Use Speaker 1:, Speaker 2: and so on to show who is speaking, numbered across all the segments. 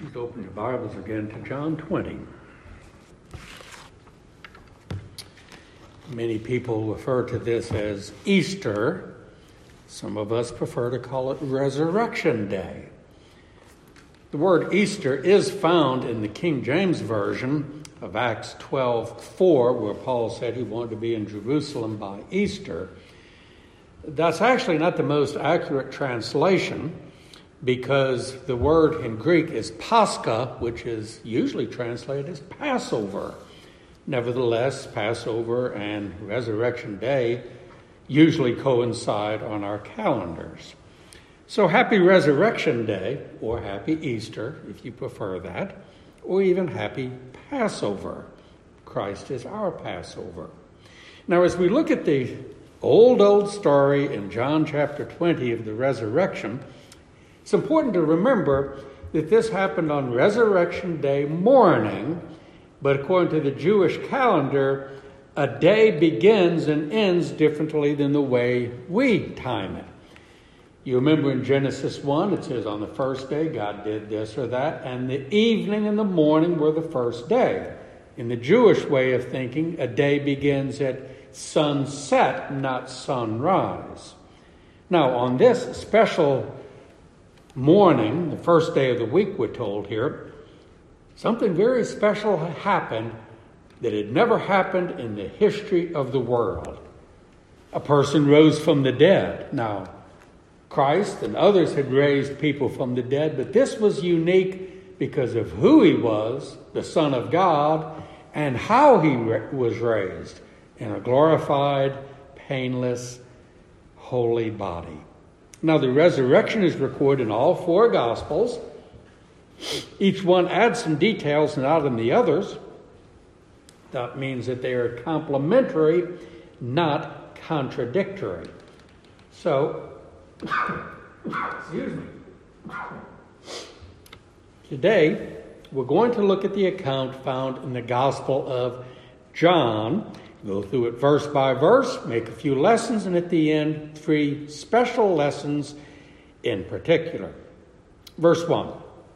Speaker 1: Please open your Bibles again to John 20. Many people refer to this as Easter. Some of us prefer to call it Resurrection Day. The word Easter is found in the King James Version of Acts 12:4, where Paul said he wanted to be in Jerusalem by Easter. That's actually not the most accurate translation, because the word in Greek is Pascha, which is usually translated as Passover. Nevertheless, Passover and Resurrection Day usually coincide on our calendars. So happy Resurrection Day, or happy Easter, if you prefer that, or even happy Passover. Christ is our Passover. Now, as we look at the old story in John chapter 20 of the resurrection, it's important to remember that this happened on Resurrection Day morning, but according to the Jewish calendar, a day begins and ends differently than the way we time it. You remember in Genesis 1, it says on the first day God did this or that, and the evening and the morning were the first day. In the Jewish way of thinking, a day begins at sunset, not sunrise. Now, on this special morning, the first day of the week, we're told here, something very special happened that had never happened in the history of the world. A person rose from the dead. Now, Christ and others had raised people from the dead, but this was unique because of who he was, the Son of God, and how he was raised in a glorified, painless, holy body. Now, the resurrection is recorded in all four Gospels. Each one adds some details not in the others. That means that they are complementary, not contradictory. So, excuse me. Today, we're going to look at the account found in the Gospel of John. Go through it verse by verse, make a few lessons, and at the end, 3 special lessons in particular. Verse 1.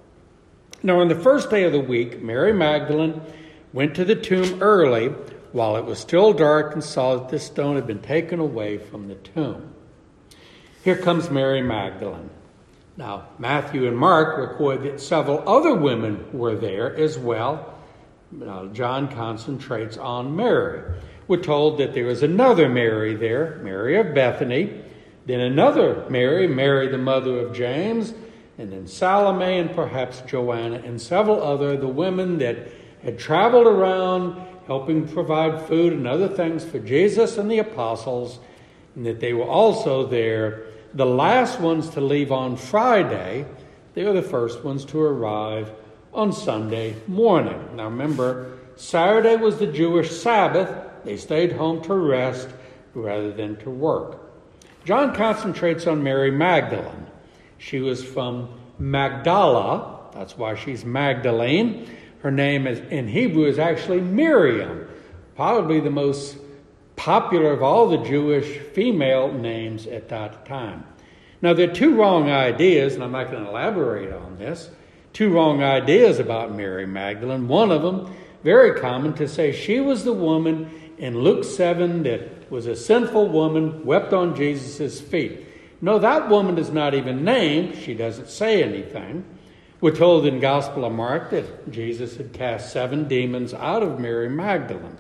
Speaker 1: Now, on the first day of the week, Mary Magdalene went to the tomb early while it was still dark and saw that the stone had been taken away from the tomb. Here comes Mary Magdalene. Now, Matthew and Mark record that several other women were there as well. Now, John concentrates on Mary. We're told that there was another Mary there, Mary of Bethany, then another Mary, Mary the mother of James, and then Salome and perhaps Joanna and several other, the women that had traveled around helping provide food and other things for Jesus and the apostles, and that they were also there, the last ones to leave on Friday. They were the first ones to arrive on Sunday morning. Now remember, Saturday was the Jewish Sabbath. They stayed home to rest rather than to work. John concentrates on Mary Magdalene. She was from Magdala. That's why she's Magdalene. Her name in Hebrew is actually Miriam, probably the most popular of all the Jewish female names at that time. Now, there are two wrong ideas, and I'm not going to elaborate on this. Two wrong ideas about Mary Magdalene. One of them, very common, to say she was the woman in Luke 7 that was a sinful woman, wept on Jesus' feet. No, that woman is not even named. She doesn't say anything. We're told in Gospel of Mark that Jesus had cast 7 demons out of Mary Magdalene.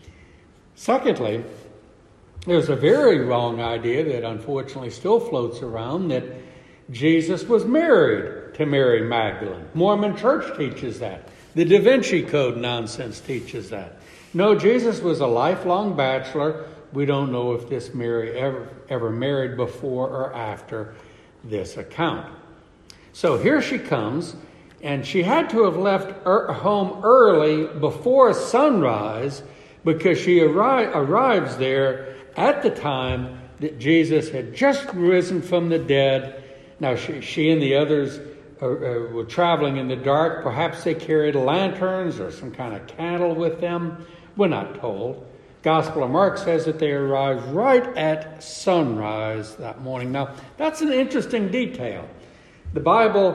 Speaker 1: Secondly, there's a very wrong idea that unfortunately still floats around that Jesus was married to Mary Magdalene. Mormon Church teaches that. The Da Vinci Code nonsense teaches that. No, Jesus was a lifelong bachelor. We don't know if this Mary ever married before or after this account. So here she comes, and she had to have left home early before sunrise because she arrives there at the time that Jesus had just risen from the dead. Now, she and the others were traveling in the dark. Perhaps they carried lanterns or some kind of candle with them. We're not told. Gospel of Mark says that they arrived right at sunrise that morning. Now, that's an interesting detail. The Bible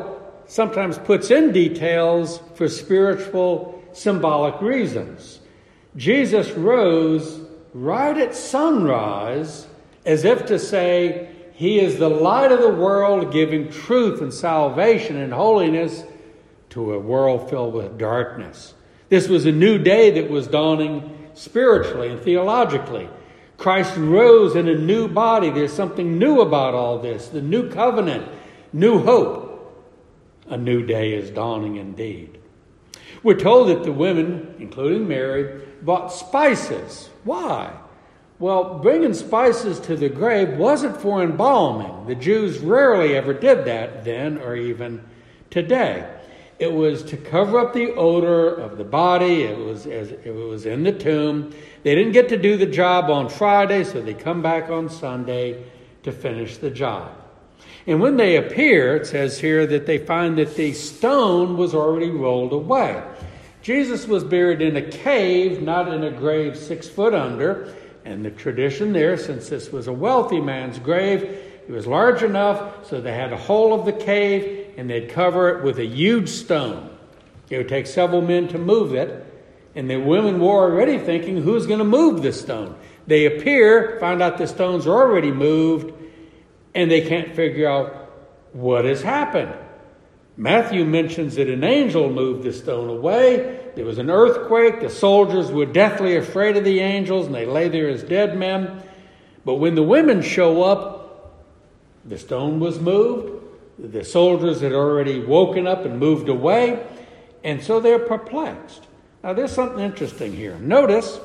Speaker 1: sometimes puts in details for spiritual, symbolic reasons. Jesus rose right at sunrise, as if to say, he is the light of the world, giving truth and salvation and holiness to a world filled with darkness. This was a new day that was dawning spiritually and theologically. Christ rose in a new body. There's something new about all this. The new covenant, new hope. A new day is dawning indeed. We're told that the women, including Mary, bought spices. Why? Well, bringing spices to the grave wasn't for embalming. The Jews rarely ever did that then or even today. It was to cover up the odor of the body. It was in the tomb. They didn't get to do the job on Friday, so they come back on Sunday to finish the job. And when they appear, it says here that they find that the stone was already rolled away. Jesus was buried in a cave, not in a grave 6 foot under. And the tradition there, since this was a wealthy man's grave, it was large enough so they had a hole of the cave and they'd cover it with a huge stone. It would take several men to move it. And the women were already thinking, who's going to move this stone? They appear, find out the stones are already moved, and they can't figure out what has happened. Matthew mentions that an angel moved the stone away. There was an earthquake. The soldiers were deathly afraid of the angels, and they lay there as dead men. But when the women show up, the stone was moved. The soldiers had already woken up and moved away, and so they're perplexed. Now, there's something interesting here. Notice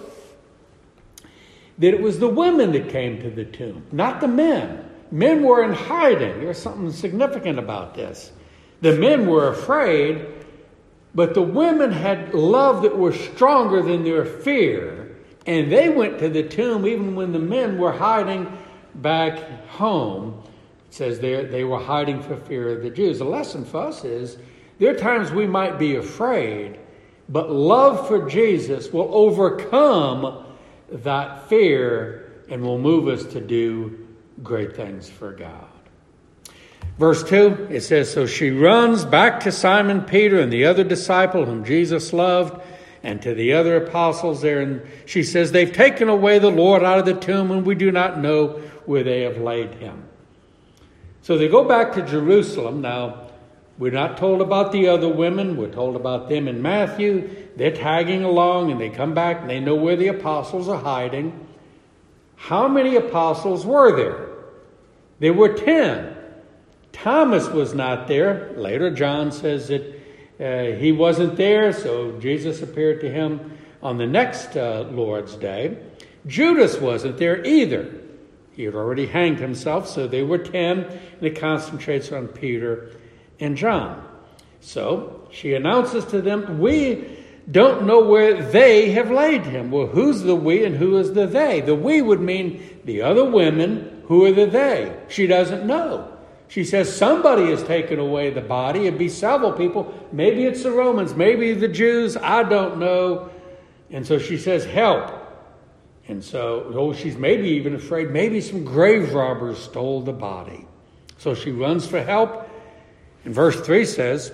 Speaker 1: that it was the women that came to the tomb, not the men. Men were in hiding. There's something significant about this. The men were afraid, but the women had love that was stronger than their fear, and they went to the tomb even when the men were hiding back home. It says they were hiding for fear of the Jews. The lesson for us is there are times we might be afraid, but love for Jesus will overcome that fear and will move us to do great things for God. Verse 2, it says, so she runs back to Simon Peter and the other disciple whom Jesus loved, and to the other apostles there. And she says, they've taken away the Lord out of the tomb, and we do not know where they have laid him. So they go back to Jerusalem. Now, we're not told about the other women. We're told about them in Matthew. They're tagging along, and they come back, and they know where the apostles are hiding. How many apostles were there? There were 10. Thomas was not there. Later, John says that he wasn't there, so Jesus appeared to him on the next Lord's Day. Judas wasn't there either. He had already hanged himself, so they were 10, and it concentrates on Peter and John. So she announces to them, we don't know where they have laid him. Well, who's the we and who is the they? The we would mean the other women. Who are the they? She doesn't know. She says somebody has taken away the body. It'd be several people. Maybe it's the Romans. Maybe the Jews. I don't know. And so she says, help. And so she's maybe even afraid maybe some grave robbers stole the body. So she runs for help. And verse 3 says,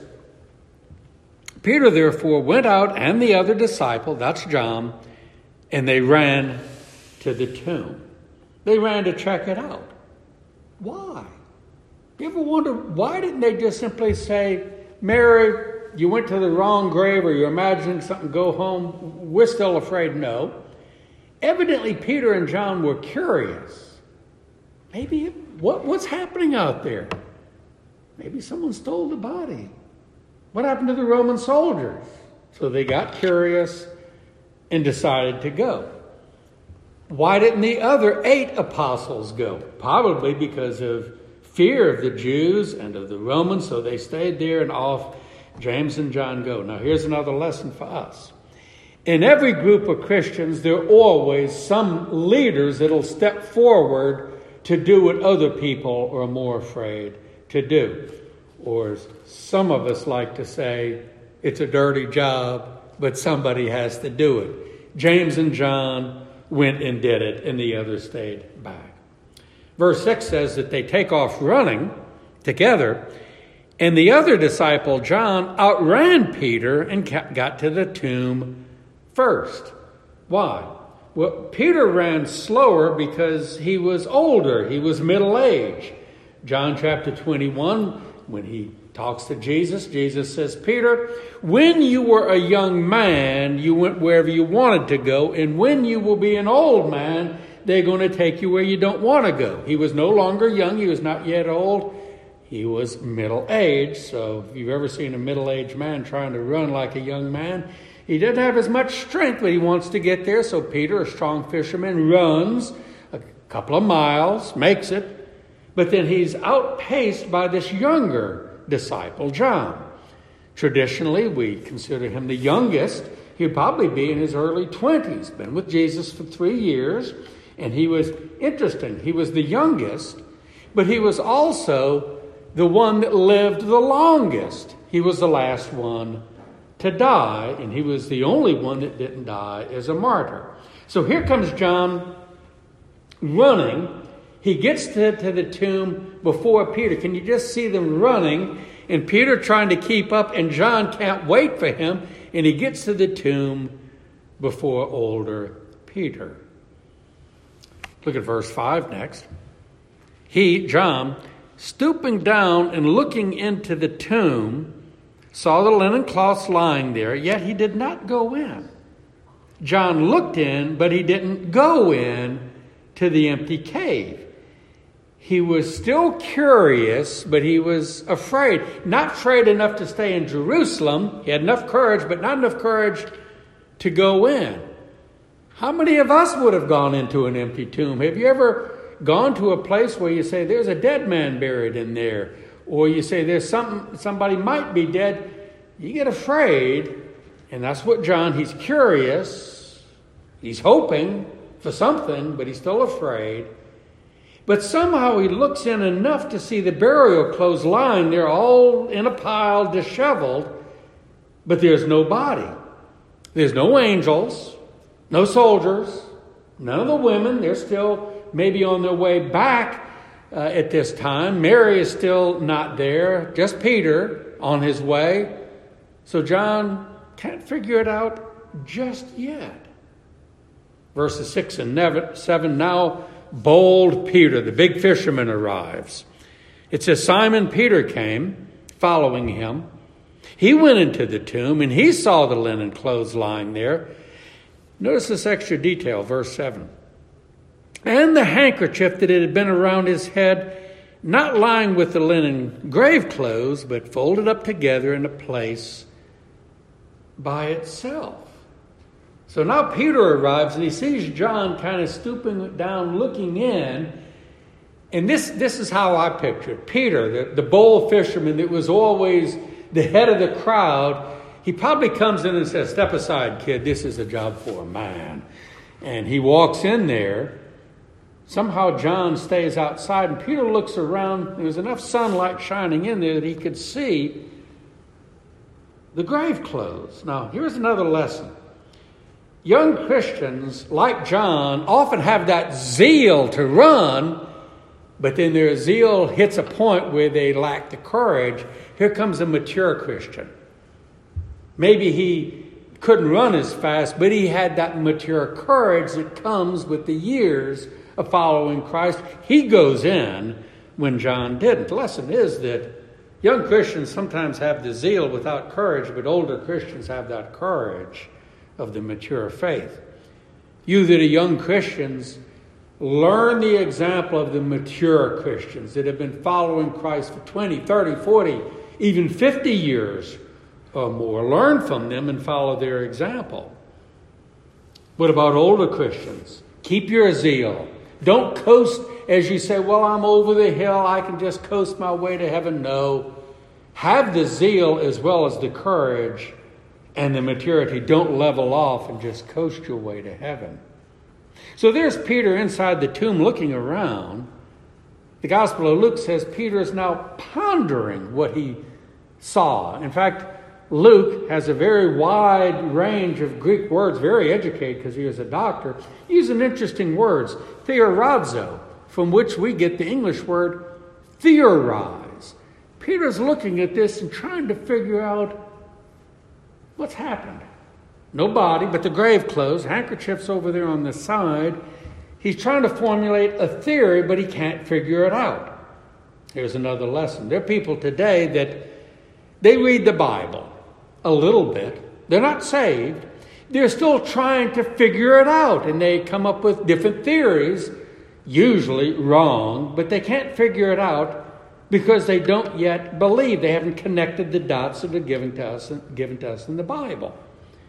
Speaker 1: Peter therefore went out and the other disciple, that's John, and they ran to the tomb. They ran to check it out. Why? You ever wonder, why didn't they just simply say, Mary, you went to the wrong grave, or you're imagining something, go home? We're still afraid. No. Evidently, Peter and John were curious. Maybe, what's happening out there? Maybe someone stole the body. What happened to the Roman soldiers? So they got curious and decided to go. Why didn't the other 8 apostles go? Probably because of fear of the Jews and of the Romans, so they stayed there, and off James and John go. Now here's another lesson for us. In every group of Christians, there are always some leaders that'll step forward to do what other people are more afraid to do. Or some of us like to say, it's a dirty job, but somebody has to do it. James and John went and did it, and the others stayed back. Verse 6 says that they take off running together, And the other disciple, John, outran Peter and got to the tomb first. Why? Well, Peter ran slower because he was older. He was middle-aged. John chapter 21, when he talks to Jesus, Jesus says, Peter, when you were a young man, you went wherever you wanted to go. And when you will be an old man, they're going to take you where you don't want to go. He was no longer young. He was not yet old. He was middle-aged. So if you've ever seen a middle-aged man trying to run like a young man, he doesn't have as much strength, but he wants to get there. So Peter, a strong fisherman, runs a couple of miles, makes it. But then he's outpaced by this younger disciple, John. Traditionally, we consider him the youngest. He'd probably be in his early 20s. Been with Jesus for 3 years. And he was interesting. He was the youngest, but he was also the one that lived the longest. He was the last one to die, and he was the only one that didn't die as a martyr. So here comes John running. He gets to the tomb before Peter. Can you just see them running? And Peter trying to keep up, and John can't wait for him. And he gets to the tomb before older Peter. Look at verse 5 next. He, John, stooping down and looking into the tomb, saw the linen cloths lying there, yet he did not go in. John looked in, but he didn't go in to the empty cave. He was still curious, but he was afraid. Not afraid enough to stay in Jerusalem. He had enough courage, but not enough courage to go in. How many of us would have gone into an empty tomb? Have you ever gone to a place where you say, there's a dead man buried in there? Or you say, there's somebody might be dead. You get afraid. And that's what John, he's curious. He's hoping for something, but he's still afraid. But somehow he looks in enough to see the burial clothes lying there all in a pile, disheveled. But there's no body. There's no angels. No soldiers, none of the women. They're still maybe on their way back at this time. Mary is still not there, just Peter on his way. So John can't figure it out just yet. Verses 6 and 7, now bold Peter, the big fisherman, arrives. It says Simon Peter came, following him. He went into the tomb and he saw the linen clothes lying there. Notice this extra detail, verse 7. And the handkerchief that had been around his head, not lying with the linen grave clothes, but folded up together in a place by itself. So now Peter arrives and he sees John kind of stooping down, looking in. And this is how I picture it. Peter, the bold fisherman that was always the head of the crowd, he probably comes in and says, step aside, kid, this is a job for a man. And he walks in there. Somehow John stays outside, and Peter looks around. There was enough sunlight shining in there that he could see the grave clothes. Now, here's another lesson. Young Christians, like John, often have that zeal to run, but then their zeal hits a point where they lack the courage. Here comes a mature Christian. Maybe he couldn't run as fast, but he had that mature courage that comes with the years of following Christ. He goes in when John didn't. The lesson is that young Christians sometimes have the zeal without courage, but older Christians have that courage of the mature faith. You that are young Christians, learn the example of the mature Christians that have been following Christ for 20, 30, 40, even 50 years or more. Learn from them and follow their example. What about older Christians? Keep your zeal. Don't coast as you say, well, I'm over the hill. I can just coast my way to heaven. No. Have the zeal as well as the courage and the maturity. Don't level off and just coast your way to heaven. So there's Peter inside the tomb looking around. The Gospel of Luke says Peter is now pondering what he saw. In fact, Luke has a very wide range of Greek words, very educated because he was a doctor, using interesting words. Theorazo, from which we get the English word theorize. Peter's looking at this and trying to figure out what's happened. No body, but the grave clothes, handkerchiefs over there on the side. He's trying to formulate a theory, but he can't figure it out. Here's another lesson. There are people today that they read the Bible a little bit. They're not saved. They're still trying to figure it out, and they come up with different theories, usually wrong, but they can't figure it out because they don't yet believe. They haven't connected the dots that are given to us in the Bible.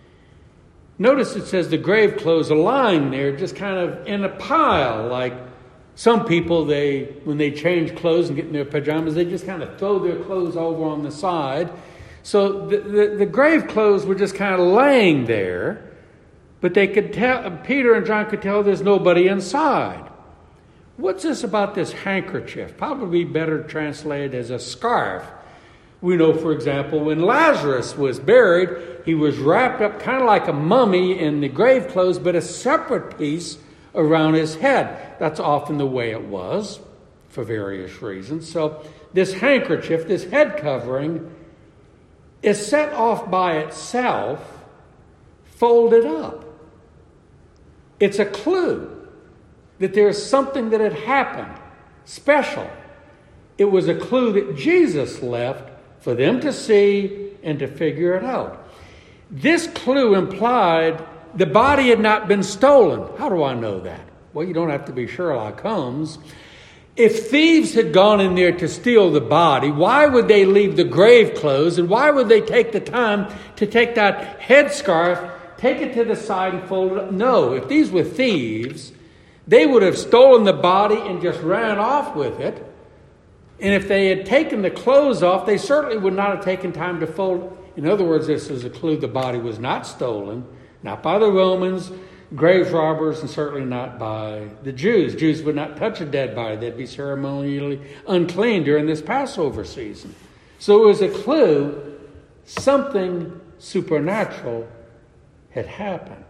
Speaker 1: Notice it says the grave clothes are lying there just kind of in a pile. Like some people, when they change clothes and get in their pajamas, they just kind of throw their clothes over on the side. So the grave clothes were just kind of laying there, but they could tell, Peter and John could tell there's nobody inside. What's this about this handkerchief? Probably better translated as a scarf. We know, for example, when Lazarus was buried, he was wrapped up kind of like a mummy in the grave clothes, but a separate piece around his head. That's often the way it was for various reasons. So this handkerchief, this head covering, is set off by itself, folded up. It's a clue that there's something that had happened special. It was a clue that Jesus left for them to see and to figure it out. This clue implied the body had not been stolen. How do I know that? Well, you don't have to be Sherlock Holmes. If thieves had gone in there to steal the body, why would they leave the grave clothes? And why would they take the time to take that headscarf, take it to the side and fold it up? No, if these were thieves, they would have stolen the body and just ran off with it. And if they had taken the clothes off, they certainly would not have taken time to fold. In other words, this is a clue the body was not stolen, not by the Romans, grave robbers, and certainly not by the Jews. Jews would not touch a dead body. They'd be ceremonially unclean during this Passover season. So it was a clue something supernatural had happened.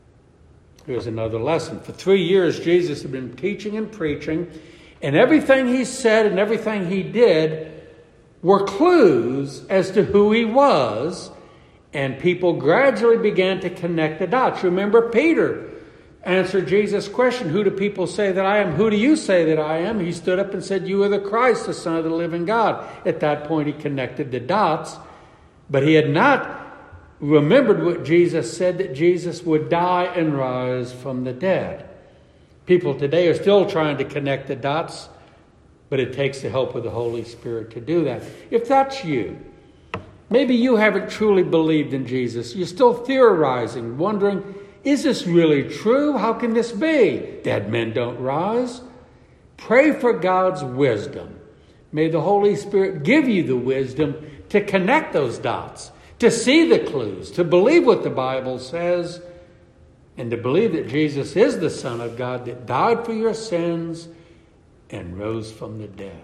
Speaker 1: Here's another lesson. For 3 years, Jesus had been teaching and preaching, and everything he said and everything he did were clues as to who he was, and people gradually began to connect the dots. Remember, Peter answered Jesus' question, "Who do people say that I am? Who do you say that I am?" He stood up and said, "You are the Christ, the Son of the living God." At that point, he connected the dots, but he had not remembered what Jesus said, that Jesus would die and rise from the dead. People today are still trying to connect the dots, but it takes the help of the Holy Spirit to do that. If that's you, maybe you haven't truly believed in Jesus. You're still theorizing, wondering, is this really true? How can this be? Dead men don't rise. Pray for God's wisdom. May the Holy Spirit give you the wisdom to connect those dots, to see the clues, to believe what the Bible says, and to believe that Jesus is the Son of God that died for your sins and rose from the dead.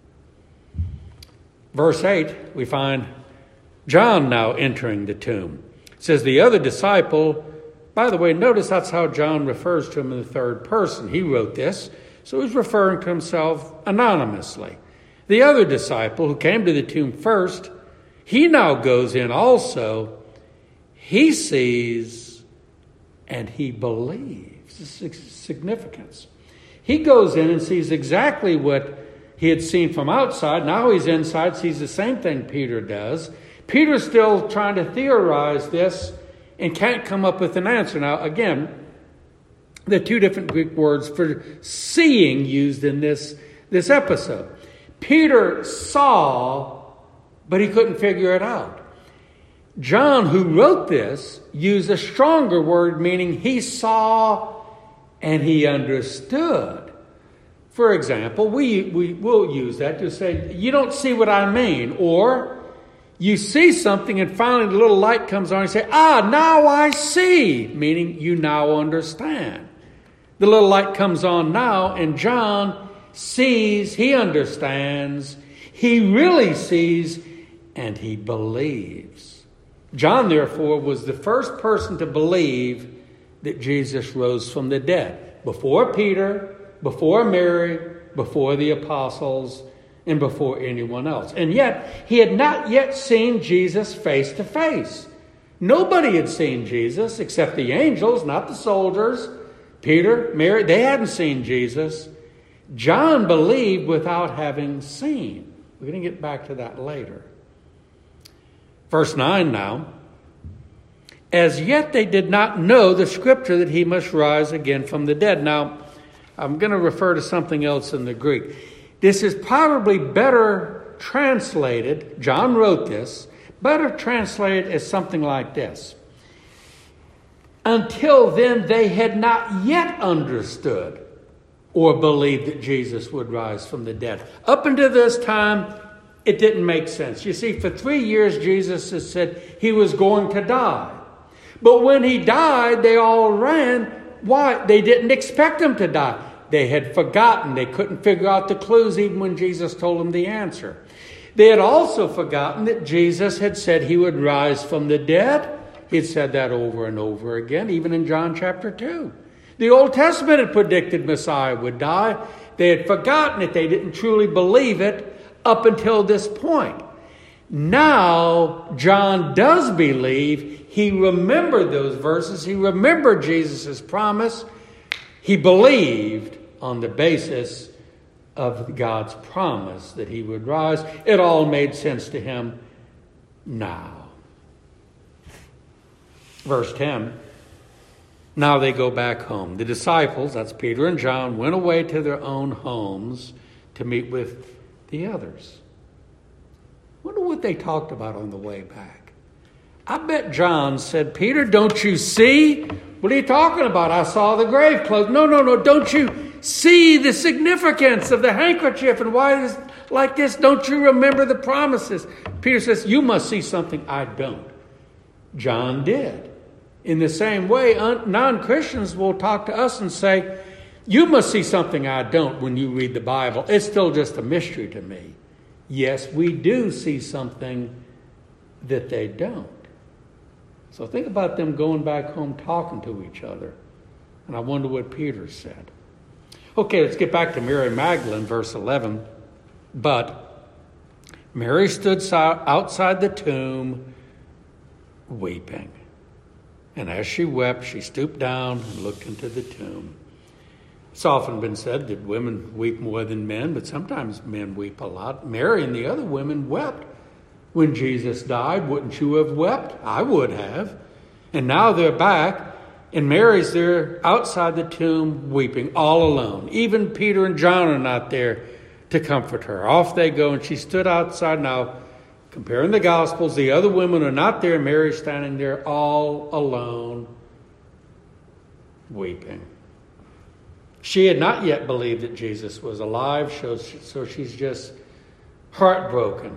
Speaker 1: Verse 8, we find John now entering the tomb. It says the other disciple, by the way, notice that's how John refers to him in the third person. He wrote this, so he's referring to himself anonymously. The other disciple who came to the tomb first, he now goes in also. He sees and he believes. This is significance. He goes in and sees exactly what he had seen from outside. Now he's inside, sees the same thing Peter does. Peter's still trying to theorize this and can't come up with an answer. Now, again, there are two different Greek words for seeing used in this episode. Peter saw, but he couldn't figure it out. John, who wrote this, used a stronger word, meaning he saw and he understood. For example, we will use that to say, you don't see what I mean. Or you see something and finally the little light comes on and you say, now I see, meaning you now understand. The little light comes on now and John sees, he understands, he really sees, and he believes. John, therefore, was the first person to believe that Jesus rose from the dead. Before Peter, before Mary, before the apostles, and before anyone else. And yet, he had not yet seen Jesus face to face. Nobody had seen Jesus except the angels, not the soldiers. Peter, Mary, they hadn't seen Jesus. John believed without having seen. We're going to get back to that later. Verse 9 now. As yet they did not know the scripture that he must rise again from the dead. Now, I'm going to refer to something else in the Greek. This is probably better translated, John wrote this, better translated as something like this. Until then, they had not yet understood or believed that Jesus would rise from the dead. Up until this time, it didn't make sense. You see, for 3 years, Jesus has said he was going to die. But when he died, they all ran. Why? They didn't expect him to die. They had forgotten. They couldn't figure out the clues even when Jesus told them the answer. They had also forgotten that Jesus had said he would rise from the dead. He'd said that over and over again, even in John chapter 2. The Old Testament had predicted Messiah would die. They had forgotten it. They didn't truly believe it up until this point. Now, John does believe. He remembered those verses. He remembered Jesus' promise. He believed on the basis of God's promise that he would rise. It all made sense to him now. Verse 10. Now they go back home. The disciples, that's Peter and John, went away to their own homes to meet with the others. Wonder what they talked about on the way back. I bet John said, Peter, don't you see? What are you talking about? I saw the grave clothes. No. Don't you see the significance of the handkerchief and why it's like this? Don't you remember the promises? Peter says, you must see something I don't. John did. In the same way, non-Christians will talk to us and say, you must see something I don't when you read the Bible. It's still just a mystery to me. Yes, we do see something that they don't. So think about them going back home talking to each other. And I wonder what Peter said. Okay, let's get back to Mary Magdalene, verse 11. But Mary stood outside the tomb weeping. And as she wept, she stooped down and looked into the tomb. It's often been said that women weep more than men, but sometimes men weep a lot. Mary and the other women wept when Jesus died. Wouldn't you have wept? I would have. And now they're back, and Mary's there outside the tomb weeping, all alone. Even Peter and John are not there to comfort her. Off they go, and she stood outside. Now, comparing the Gospels, the other women are not there. Mary's standing there all alone, weeping. She had not yet believed that Jesus was alive, so she's just heartbroken.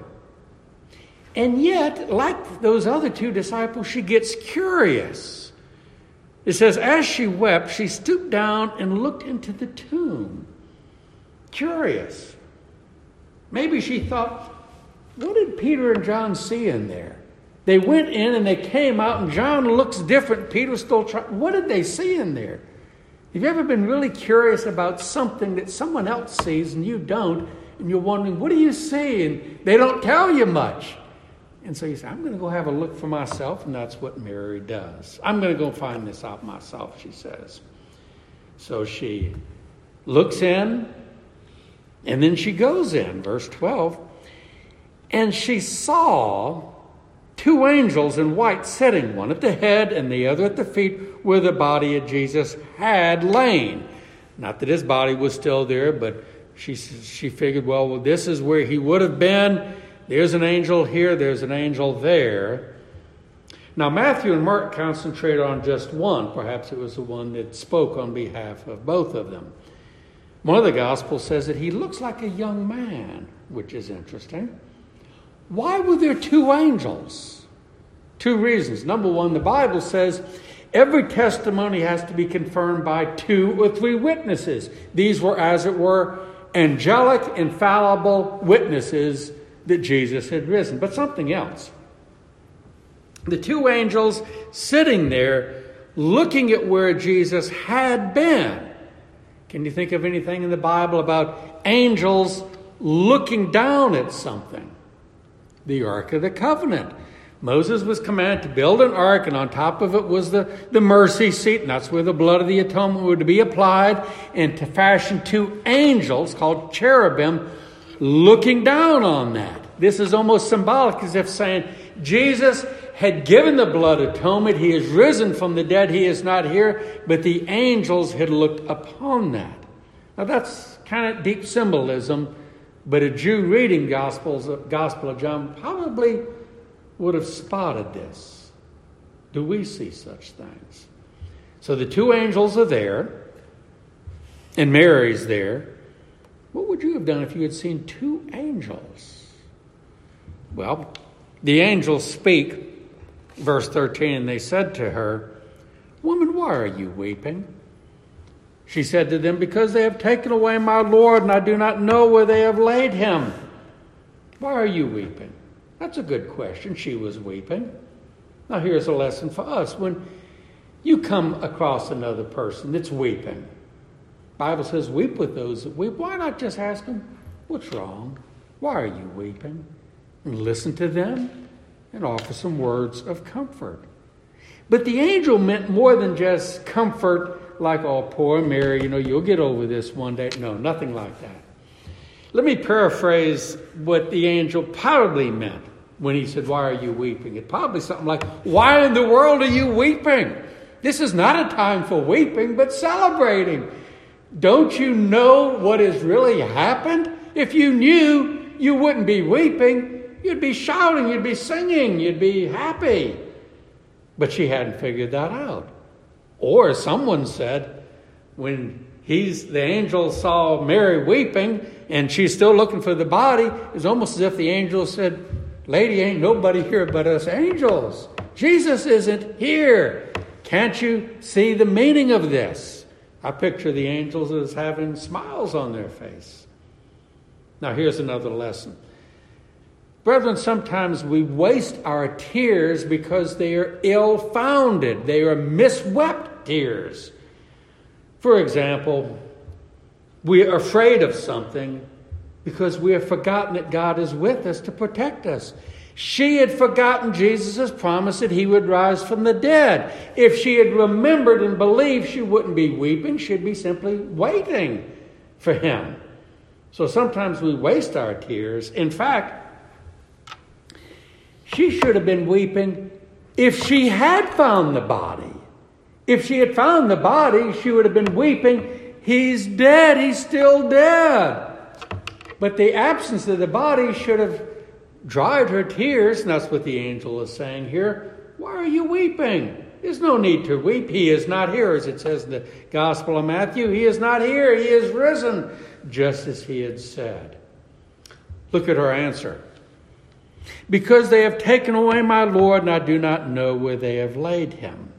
Speaker 1: And yet, like those other two disciples, she gets curious. It says, as she wept, she stooped down and looked into the tomb. Curious. Maybe she thought, what did Peter and John see in there? They went in and they came out, and John looks different. Peter's still trying. What did they see in there? Have you ever been really curious about something that someone else sees and you don't, and you're wondering, what do you see? And they don't tell you much. And so you say, I'm going to go have a look for myself, and that's what Mary does. I'm going to go find this out myself, she says. So she looks in, and then she goes in, verse 12, and she saw two angels in white sitting, one at the head and the other at the feet, where the body of Jesus had lain. Not that his body was still there, but she figured, well, this is where he would have been. There's an angel here, there's an angel there. Now, Matthew and Mark concentrate on just one. Perhaps it was the one that spoke on behalf of both of them. One of the Gospels says that he looks like a young man, which is interesting. Why were there two angels? Two reasons. Number one, the Bible says every testimony has to be confirmed by 2 or 3 witnesses. These were, as it were, angelic, infallible witnesses that Jesus had risen. But something else. The 2 angels sitting there looking at where Jesus had been. Can you think of anything in the Bible about angels looking down at something. The Ark of the Covenant. Moses was commanded to build an ark, and on top of it was the mercy seat, and that's where the blood of the atonement would be applied, and to fashion 2 angels called cherubim looking down on that. This is almost symbolic, as if saying, Jesus had given the blood atonement. He is risen from the dead. He is not here, but the angels had looked upon that. Now that's kind of deep symbolism, but a Jew reading Gospel of John probably would have spotted this. Do we see such things? So the 2 angels are there, and Mary's there. What would you have done if you had seen 2 angels? Well, the angels speak, verse 13, and they said to her, "Woman, why are you weeping?" She said to them, "Because they have taken away my Lord, and I do not know where they have laid him." Why are you weeping? That's a good question. She was weeping. Now here's a lesson for us. When you come across another person that's weeping, the Bible says, weep with those that weep. Why not just ask them, what's wrong? Why are you weeping? And listen to them and offer some words of comfort. But the angel meant more than just comfort, like, oh, poor Mary, you'll get over this one day. No, nothing like that. Let me paraphrase what the angel probably meant when he said, why are you weeping? It probably something like, why in the world are you weeping? This is not a time for weeping, but celebrating. Don't you know what has really happened? If you knew, you wouldn't be weeping. You'd be shouting, you'd be singing, you'd be happy. But she hadn't figured that out. Or someone said, when the angel saw Mary weeping and she's still looking for the body, it's almost as if the angel said, lady, ain't nobody here but us angels. Jesus isn't here. Can't you see the meaning of this? I picture the angels as having smiles on their face. Now here's another lesson. Brethren, sometimes we waste our tears because they are ill-founded. They are miswept tears. For example, we are afraid of something because we have forgotten that God is with us to protect us. She had forgotten Jesus' promise that he would rise from the dead. If she had remembered and believed, she wouldn't be weeping. She'd be simply waiting for him. So sometimes we waste our tears. In fact, she should have been weeping if she had found the body. If she had found the body, she would have been weeping. He's dead. He's still dead. But the absence of the body should have dried her tears. And that's what the angel is saying here. Why are you weeping? There's no need to weep. He is not here, as it says in the Gospel of Matthew. He is not here. He is risen, just as he had said. Look at her answer. Because they have taken away my Lord, and I do not know where they have laid him.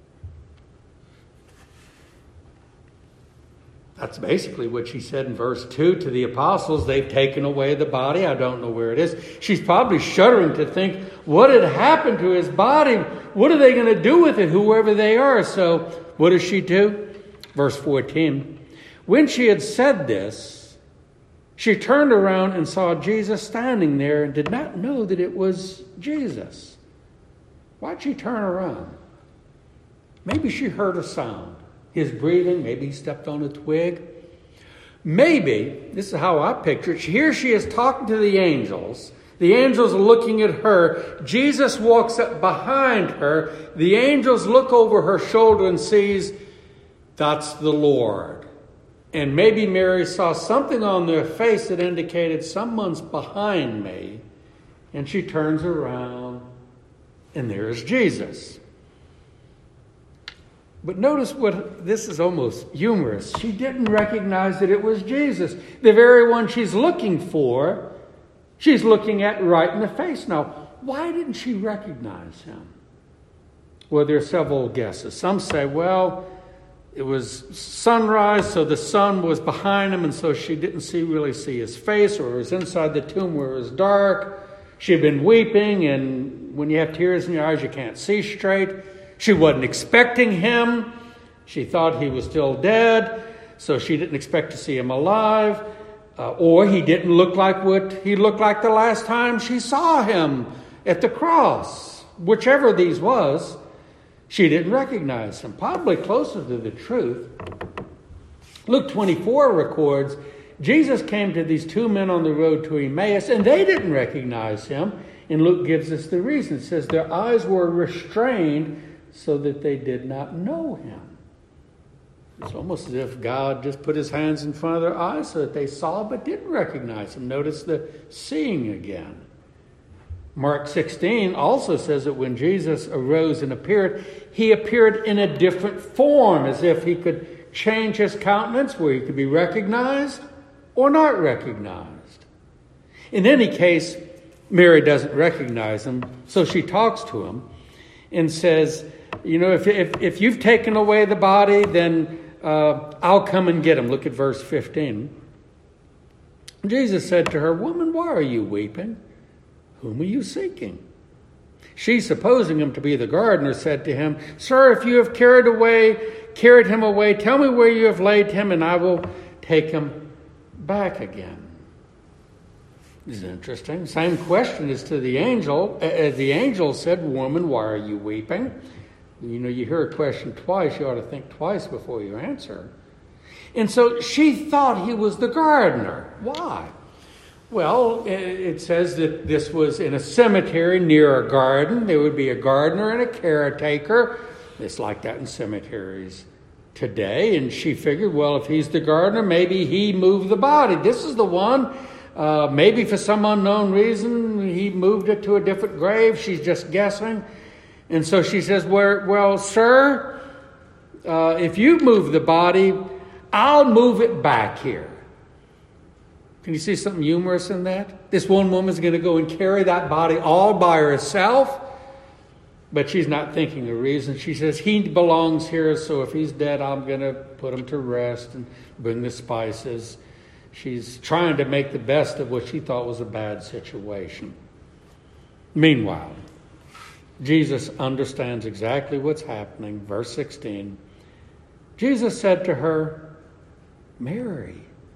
Speaker 1: That's basically what she said in verse 2 to the apostles. They've taken away the body. I don't know where it is. She's probably shuddering to think, what had happened to his body? What are they going to do with it, whoever they are? So what does she do? Verse 14. When she had said this, she turned around and saw Jesus standing there and did not know that it was Jesus. Why'd she turn around? Maybe she heard a sound. His breathing, maybe he stepped on a twig. Maybe, this is how I picture it, here she is talking to the angels. The angels are looking at her. Jesus walks up behind her. The angels look over her shoulder and sees, that's the Lord. And maybe Mary saw something on their face that indicated someone's behind me. And she turns around, and there's Jesus. But notice this is almost humorous. She didn't recognize that it was Jesus. The very one she's looking for, she's looking at right in the face. Now, why didn't she recognize him? Well, there are several guesses. Some say, well, it was sunrise, so the sun was behind him, and so she didn't really see his face, or it was inside the tomb where it was dark. She had been weeping, and when you have tears in your eyes, you can't see straight. She wasn't expecting him. She thought he was still dead, so she didn't expect to see him alive. Or he didn't look like what he looked like the last time she saw him at the cross. Whichever these was, she didn't recognize him. Probably closer to the truth. Luke 24 records, Jesus came to these two men on the road to Emmaus, and they didn't recognize him. And Luke gives us the reason. It says their eyes were restrained so that they did not know him. It's almost as if God just put his hands in front of their eyes so that they saw but didn't recognize him. Notice the seeing again. Mark 16 also says that when Jesus arose and appeared, he appeared in a different form, as if he could change his countenance where he could be recognized or not recognized. In any case, Mary doesn't recognize him, so she talks to him and says, if you've taken away the body, then I'll come and get him. Look at verse 15. Jesus said to her, "Woman, why are you weeping? Whom are you seeking?" She, supposing him to be the gardener, said to him, "Sir, if you have carried him away, tell me where you have laid him, and I will take him back again." This is interesting. Same question as to the angel. The angel said, "Woman, why are you weeping?" You hear a question twice, you ought to think twice before you answer. And so she thought he was the gardener. Why? Well, it says that this was in a cemetery near a garden. There would be a gardener and a caretaker. It's like that in cemeteries today. And she figured, well, if he's the gardener, maybe he moved the body. This is the one. Maybe for some unknown reason, he moved it to a different grave. She's just guessing. And so she says, well, sir, if you move the body, I'll move it back here. Can you see something humorous in that? This one woman's going to go and carry that body all by herself. But she's not thinking of reason. She says, he belongs here, so if he's dead, I'm going to put him to rest and bring the spices. She's trying to make the best of what she thought was a bad situation. Meanwhile, Jesus understands exactly what's happening. Verse 16. Jesus said to her, "Mary."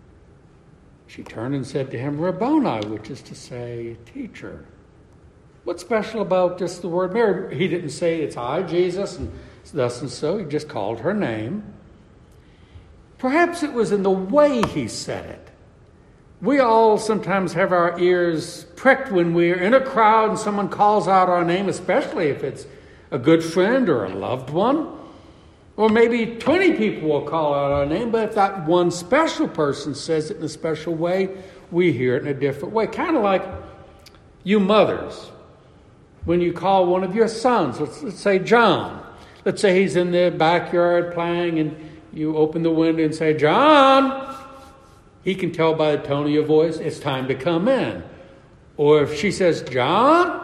Speaker 1: She turned and said to him, "Rabboni," which is to say, teacher. What's special about just the word Mary? He didn't say, "It's I, Jesus," and thus and so. He just called her name. Perhaps it was in the way he said it. We all sometimes have our ears pricked when we're in a crowd and someone calls out our name, especially if it's a good friend or a loved one. Or maybe 20 people will call out our name, but if that one special person says it in a special way, we hear it in a different way. Kind of like you mothers. When you call one of your sons, let's say John. Let's say he's in the backyard playing and you open the window and say, "John!" He can tell by the tone of your voice, it's time to come in. Or if she says, "John,"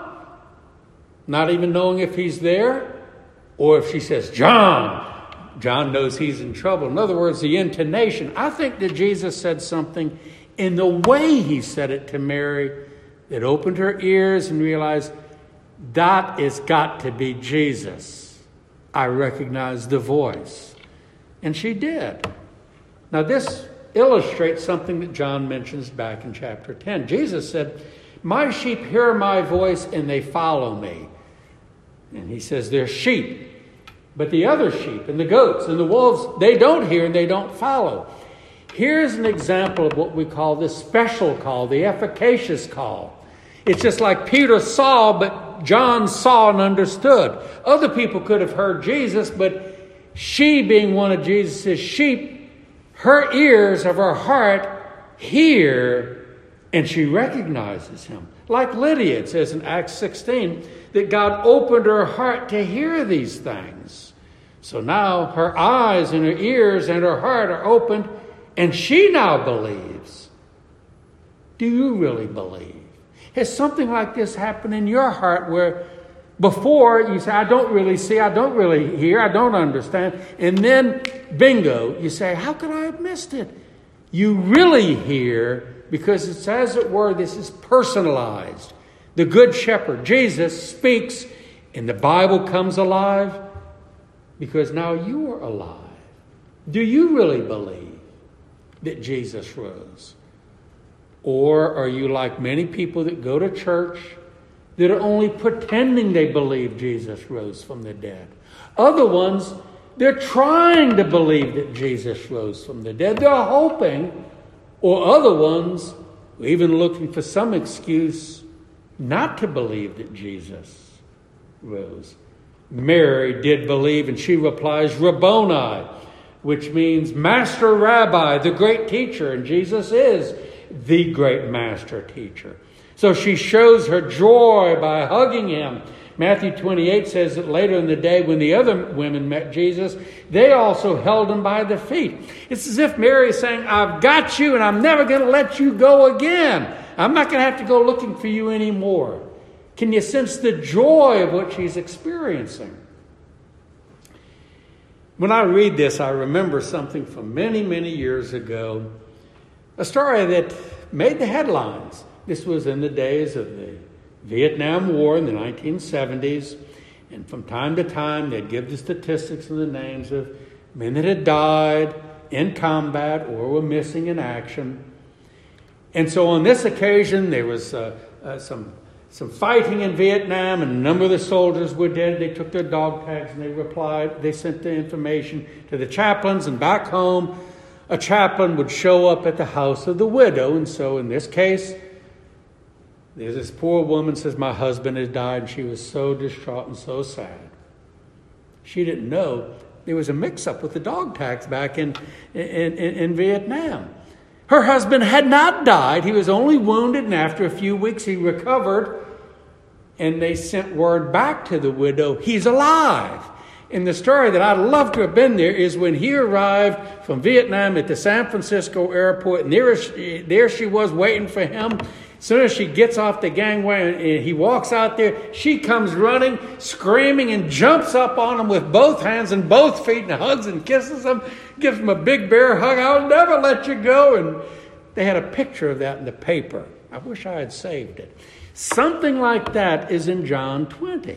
Speaker 1: not even knowing if he's there. Or if she says, "John," John knows he's in trouble. In other words, the intonation. I think that Jesus said something in the way he said it to Mary that opened her ears and realized, that has got to be Jesus. I recognize the voice. And she did. Now this illustrates something that John mentions back in chapter 10. Jesus said, "My sheep hear my voice and they follow me." And he says they're sheep. But the other sheep and the goats and the wolves, they don't hear and they don't follow. Here's an example of what we call the special call, the efficacious call. It's just like Peter saw, but John saw and understood. Other people could have heard Jesus, but she, being one of Jesus' sheep, her ears of her heart hear, and she recognizes him. Like Lydia, it says in Acts 16, that God opened her heart to hear these things. So now her eyes and her ears and her heart are opened, and she now believes. Do you really believe? Has something like this happened in your heart where before you say, "I don't really see, I don't really hear, I don't understand," and then, bingo, you say, "How could I have missed it?" You really hear because it's, as it were, this is personalized. The Good Shepherd, Jesus, speaks and the Bible comes alive because now you are alive. Do you really believe that Jesus rose? Or are you like many people that go to church that are only pretending they believe Jesus rose from the dead? Other ones, they're trying to believe that Jesus rose from the dead. They're hoping. Or other ones, even looking for some excuse not to believe that Jesus rose. Mary did believe, and she replies, Rabboni, which means master rabbi, the great teacher. And Jesus is the great master teacher. So she shows her joy by hugging him. Matthew 28 says that later in the day when the other women met Jesus, they also held him by the feet. It's as if Mary is saying, I've got you and I'm never going to let you go again. I'm not going to have to go looking for you anymore. Can you sense the joy of what she's experiencing? When I read this, I remember something from many, many years ago. A story that made the headlines. This was in the days of the Vietnam War in the 1970s. And from time to time, they'd give the statistics and the names of men that had died in combat or were missing in action. And so on this occasion, there was some fighting in Vietnam, and a number of the soldiers were dead. They took their dog tags and they sent the information to the chaplains, and back home, a chaplain would show up at the house of the widow. And so in this case, there's this poor woman says, my husband has died, and she was so distraught and so sad. She didn't know there was a mix-up with the dog tags back in Vietnam. Her husband had not died. He was only wounded, and after a few weeks he recovered. And they sent word back to the widow, he's alive. And the story that I'd love to have been there is when he arrived from Vietnam at the San Francisco airport, and there she was waiting for him. As soon as she gets off the gangway and he walks out there, she comes running, screaming, and jumps up on him with both hands and both feet and hugs and kisses him, gives him a big bear hug. I'll never let you go. And they had a picture of that in the paper. I wish I had saved it. Something like that is in John 20.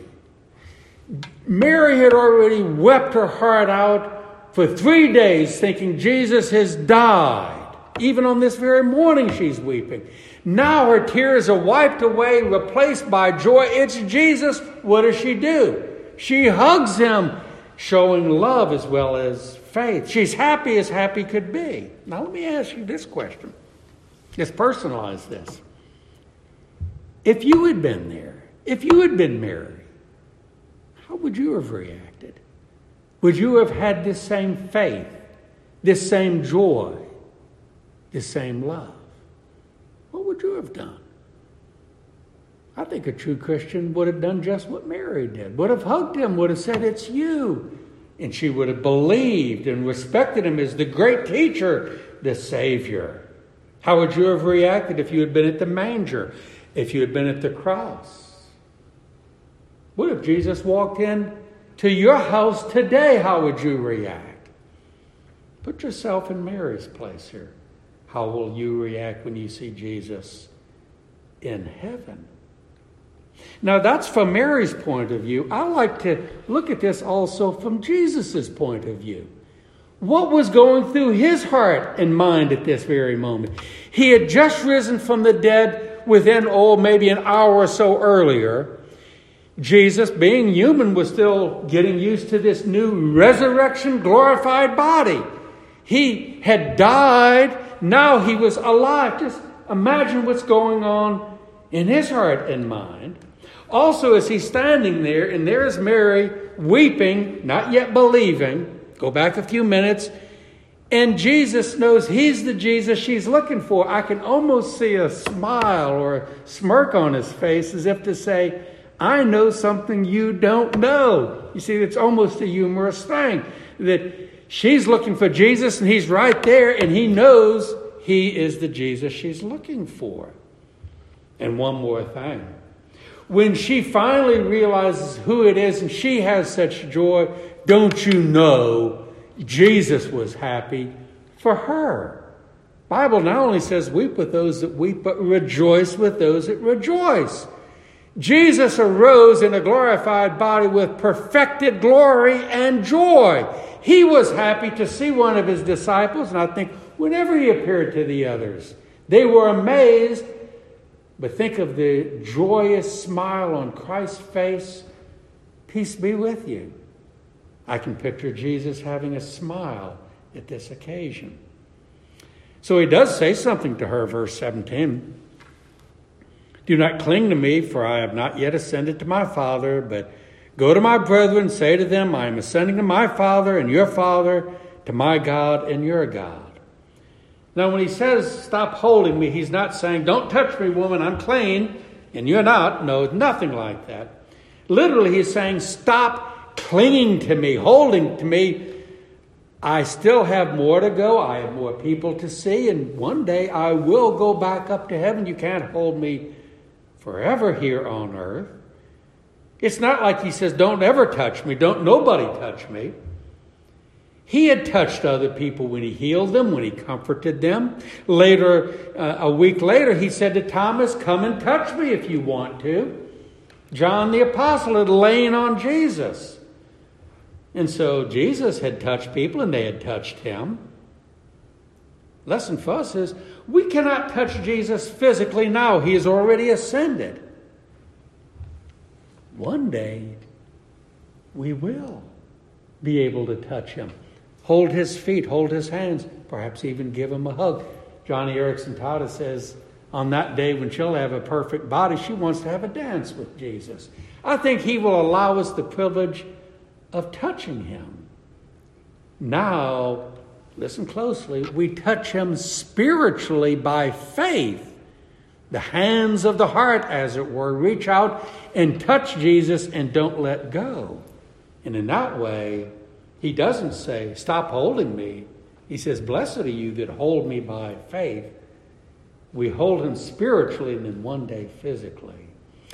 Speaker 1: Mary had already wept her heart out for 3 days thinking Jesus has died. Even on this very morning she's weeping. Now her tears are wiped away, replaced by joy. It's Jesus. What does she do? She hugs him, showing love as well as faith. She's happy as happy could be. Now let me ask you this question. Let's personalize this. If you had been there, if you had been Mary, how would you have reacted? Would you have had this same faith, this same joy, this same love? What would you have done? I think a true Christian would have done just what Mary did. Would have hugged him, would have said, it's you. And she would have believed and respected him as the great teacher, the Savior. How would you have reacted if you had been at the manger? If you had been at the cross? What if Jesus walked in to your house today? How would you react? Put yourself in Mary's place here. How will you react when you see Jesus in heaven? Now that's from Mary's point of view. I like to look at this also from Jesus' point of view. What was going through his heart and mind at this very moment? He had just risen from the dead within, maybe an hour or so earlier. Jesus, being human, was still getting used to this new resurrection, glorified body. He had died. Now he was alive. Just imagine what's going on in his heart and mind. Also, as he's standing there, and there's Mary weeping, not yet believing. Go back a few minutes. And Jesus knows he's the Jesus she's looking for. I can almost see a smile or a smirk on his face as if to say, I know something you don't know. You see, it's almost a humorous thing that she's looking for Jesus and he's right there and he knows he is the Jesus she's looking for. And one more thing. When she finally realizes who it is and she has such joy, don't you know Jesus was happy for her? The Bible not only says weep with those that weep, but rejoice with those that rejoice. Jesus arose in a glorified body with perfected glory and joy. He was happy to see one of his disciples, and I think whenever he appeared to the others, They were amazed, but think of the joyous smile on Christ's face. Peace be with you. I can picture Jesus having a smile at this occasion. So he does say something to her, verse 17. Do not cling to me, for I have not yet ascended to my Father, but go to my brethren, say to them, I am ascending to my Father and your Father, to my God and your God. Now, when he says, stop holding me, he's not saying, don't touch me, woman, I'm clean, and you're not. No, nothing like that. Literally, he's saying, stop clinging to me, holding to me. I still have more to go. I have more people to see, and one day I will go back up to heaven. You can't hold me forever here on earth. It's not like he says, don't ever touch me, don't nobody touch me. He had touched other people when he healed them, when he comforted them. Later, a week later, he said to Thomas, come and touch me if you want to. John the Apostle had lain on Jesus. And so Jesus had touched people and they had touched him. Lesson for us is, we cannot touch Jesus physically now. He has already ascended. One day, we will be able to touch him. Hold his feet, hold his hands, perhaps even give him a hug. Johnny Erickson Tada says, on that day when she'll have a perfect body, she wants to have a dance with Jesus. I think he will allow us the privilege of touching him. Now, listen closely, we touch him spiritually by faith. The hands of the heart, as it were, reach out and touch Jesus and don't let go. And in that way, he doesn't say, stop holding me. He says, blessed are you that hold me by faith. We hold him spiritually and then one day physically.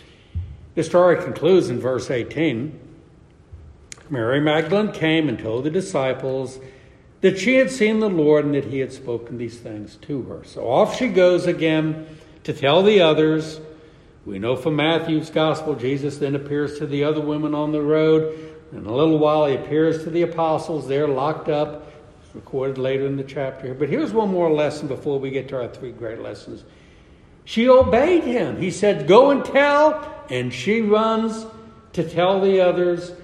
Speaker 1: The story concludes in verse 18. Mary Magdalene came and told the disciples that she had seen the Lord and that he had spoken these things to her. So off she goes again to tell the others. We know from Matthew's gospel, Jesus then appears to the other women on the road. In a little while, he appears to the apostles. They're locked up. It's recorded later in the chapter here. But here's one more lesson before we get to our three great lessons. She obeyed him. He said, go and tell. And she runs to tell the others.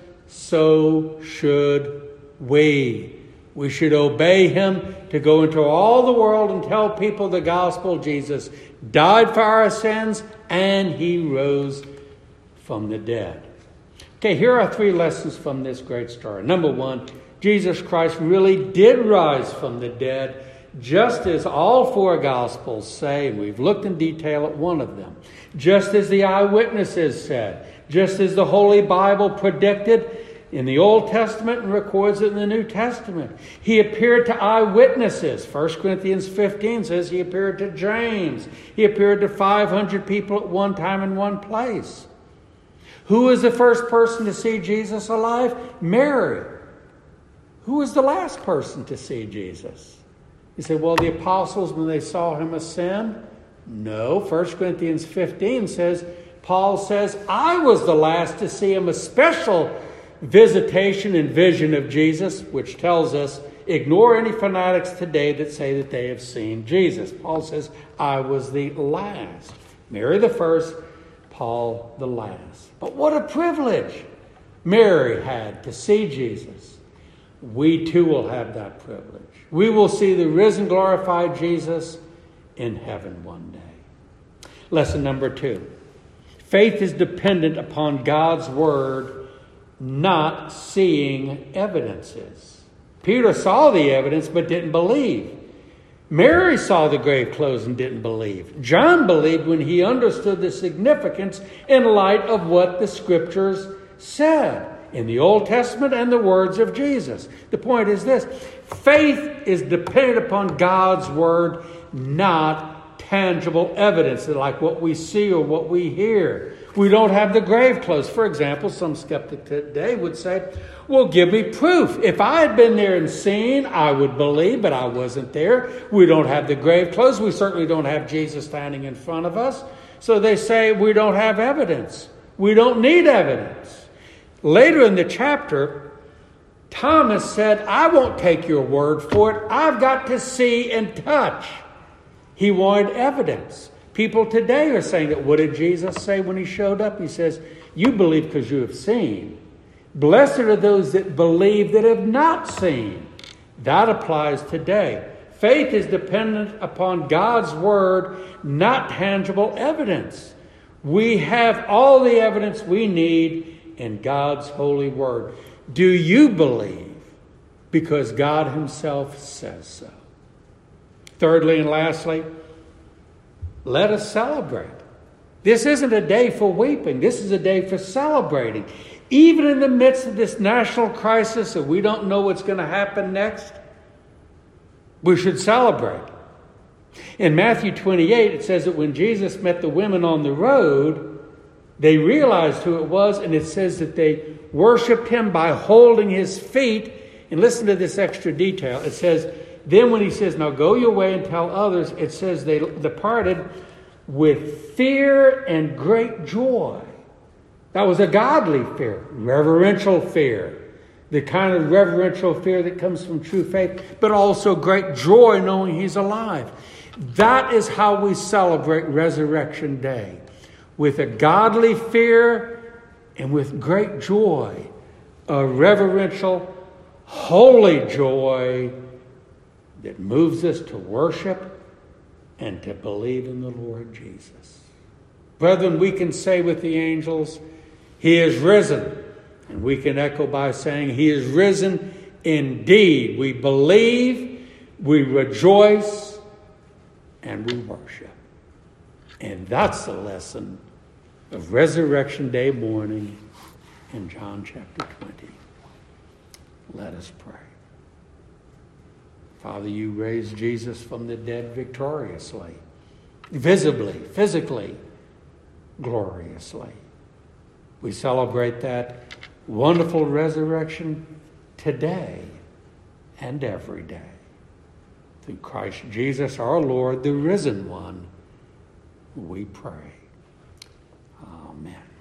Speaker 1: So should we. We should obey him to go into all the world and tell people the gospel. Jesus died for our sins and he rose from the dead. Okay, here are three lessons from this great story. Number one, Jesus Christ really did rise from the dead, just as all four Gospels say, and we've looked in detail at one of them. Just as the eyewitnesses said, just as the Holy Bible predicted in the Old Testament and records it in the New Testament. He appeared to eyewitnesses. 1 Corinthians 15 says he appeared to James. He appeared to 500 people at one time in one place. Who was the first person to see Jesus alive? Mary. Who was the last person to see Jesus? You say, well, the apostles, when they saw him ascend? No. 1 Corinthians 15 says, Paul says, I was the last to see him, a special visitation and vision of Jesus, which tells us, ignore any fanatics today that say that they have seen Jesus. Paul says, I was the last. Mary the first, Paul the last. But what a privilege Mary had to see Jesus. We too will have that privilege. We will see the risen, glorified Jesus in heaven one day. Lesson number 2. Faith is dependent upon God's word, not seeing evidences. Peter saw the evidence but didn't believe. Mary saw the grave clothes and didn't believe. John believed when he understood the significance in light of what the Scriptures said in the Old Testament and the words of Jesus. The point is this: faith is dependent upon God's word, not tangible evidence like what we see or what we hear. We don't have the grave clothes. For example, some skeptic today would say, well, give me proof. If I had been there and seen, I would believe, but I wasn't there. We don't have the grave clothes. We certainly don't have Jesus standing in front of us. So they say we don't have evidence. We don't need evidence. Later in the chapter, Thomas said, I won't take your word for it. I've got to see and touch. He wanted evidence. People today are saying that. What did Jesus say when he showed up? He says, you believe because you have seen. Blessed are those that believe that have not seen. That applies today. Faith is dependent upon God's word, not tangible evidence. We have all the evidence we need in God's holy word. Do you believe? Because God himself says so. Thirdly and lastly, let us celebrate. This isn't a day for weeping. This is a day for celebrating. Even in the midst of this national crisis that we don't know what's going to happen next, we should celebrate. In Matthew 28, it says that when Jesus met the women on the road, they realized who it was, and it says that they worshiped him by holding his feet. And listen to this extra detail. It says, then when he says, now go your way and tell others, it says they departed with fear and great joy. That was a godly fear, reverential fear. The kind of reverential fear that comes from true faith, but also great joy knowing he's alive. That is how we celebrate Resurrection Day. With a godly fear and with great joy. A reverential, holy joy that moves us to worship and to believe in the Lord Jesus. Brethren, we can say with the angels, he is risen. And we can echo by saying, he is risen indeed. We believe, we rejoice, and we worship. And that's the lesson of Resurrection Day morning in John chapter 20. Let us pray. Father, you raised Jesus from the dead victoriously, visibly, physically, gloriously. We celebrate that wonderful resurrection today and every day. Through Christ Jesus our Lord, the risen one, we pray. Amen.